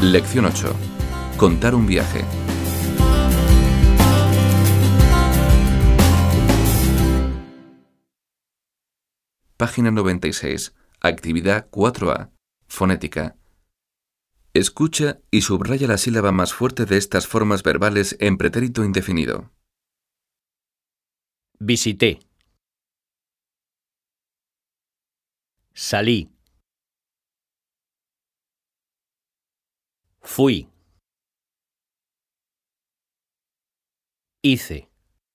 Lección 8. Contar un viaje. Página 96. Actividad 4A. Fonética. Escucha y subraya la sílaba más fuerte de estas formas verbales en pretérito indefinido. Visité. Salí. Fui. Hice.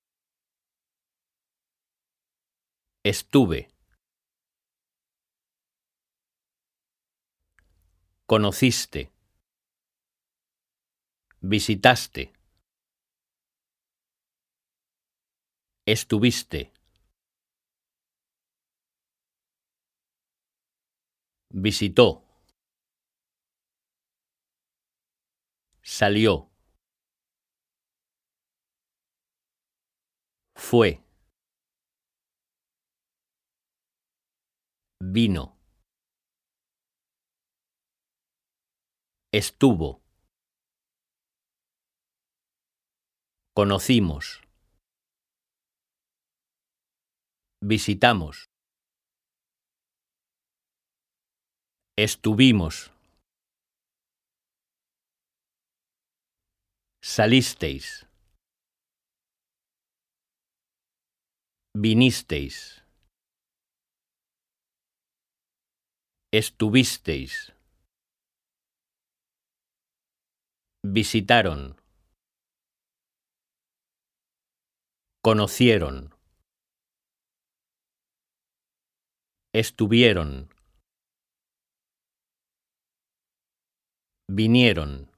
Estuve. Conociste. Visitaste. Estuviste. Visitó. Salió. Fue. Vino. Estuvo. Conocimos. Visitamos. Estuvimos. Salisteis. Vinisteis. Estuvisteis. Visitaron. Conocieron. Estuvieron. Vinieron.